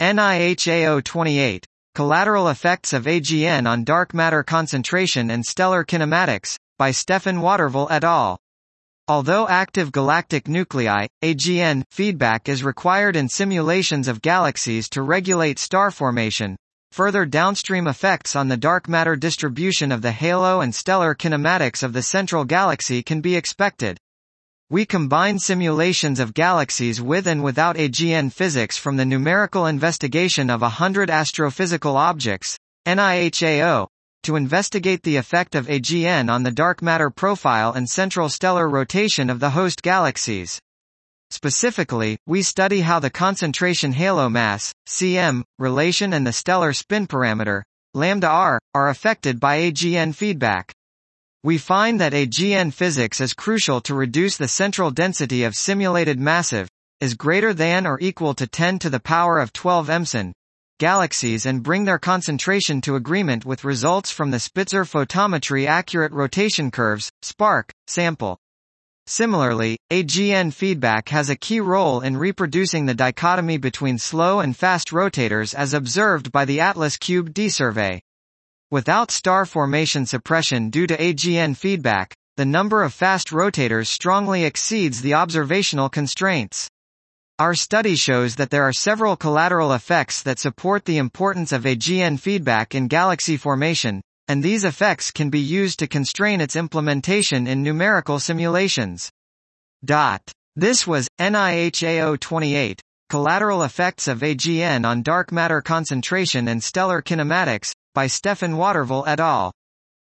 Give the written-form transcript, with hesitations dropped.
NIHAO 28, Collateral Effects of AGN on Dark Matter Concentration and Stellar Kinematics, by Stefan Waterville et al. Although active galactic nuclei, AGN, feedback is required in simulations of galaxies to regulate star formation, further downstream effects on the dark matter distribution of the halo and stellar kinematics of the central galaxy can be expected. We combine simulations of galaxies with and without AGN physics from the numerical investigation of 100 astrophysical objects, NIHAO, to investigate the effect of AGN on the dark matter profile and central stellar rotation of the host galaxies. Specifically, we study how the concentration halo mass, cm, relation and the stellar spin parameter, lambda-r, are affected by AGN feedback. We find that AGN physics is crucial to reduce the central density of simulated massive, is greater than or equal to 10 to the power of 12 emson, galaxies and bring their concentration to agreement with results from the Spitzer photometry accurate rotation curves, SPARC, sample. Similarly, AGN feedback has a key role in reproducing the dichotomy between slow and fast rotators as observed by the Atlas Cube D survey. Without star formation suppression due to AGN feedback, the number of fast rotators strongly exceeds the observational constraints. Our study shows that there are several collateral effects that support the importance of AGN feedback in galaxy formation, and these effects can be used to constrain its implementation in numerical simulations. This was NIHAO 28, Collateral Effects of AGN on Dark Matter Concentration and Stellar Kinematics, by Stefan Waterville et al.